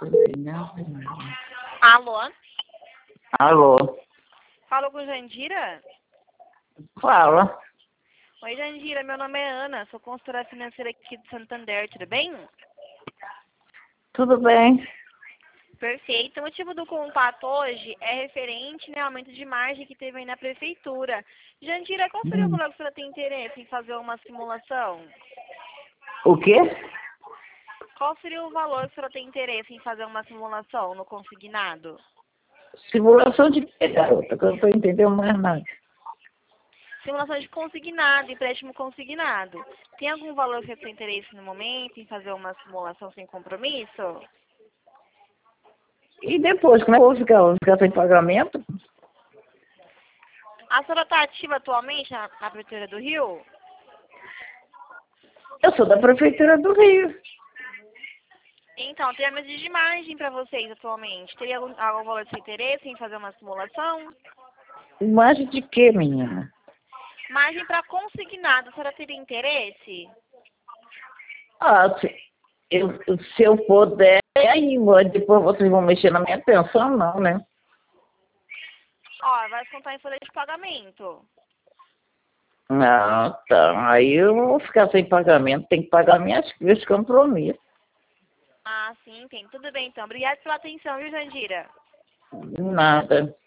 Alô? Alô? Falo com Jandira? Fala. Oi, Jandira, meu nome é Ana, sou consultora financeira aqui de Santander, tudo bem? Tudo bem? Perfeito. O motivo do contato hoje é referente ao aumento de margem que teve aí na prefeitura. Jandira, qual seria o valor que a senhora tem interesse em fazer uma simulação? O quê? Qual seria o valor que a senhora tem interesse em fazer uma simulação no consignado? Simulação de quê, garota? Que eu não tô entendendo mais nada. Simulação de consignado, empréstimo consignado. Tem algum valor que você tem interesse no momento em fazer uma simulação sem compromisso? E depois, como é que eu vou ficar? Vou ficar sem pagamento? A senhora está ativa atualmente na Prefeitura do Rio? Eu sou da Prefeitura do Rio. Então, tem aumento de margem para vocês atualmente. Teria algum valor de seu interesse em fazer uma simulação? Imagem de quê, menina? Margem para consignado, a senhora teria interesse? Ah, se eu puder, aí, mas depois vocês vão mexer na minha pensão, não, né? Ó, vai descontar em folha de pagamento. Não, tá. Aí eu vou ficar sem pagamento, tem que pagar meus compromissos. Ah, sim, tem. Tudo bem, então. Obrigada pela atenção, viu, Jandira? Nada.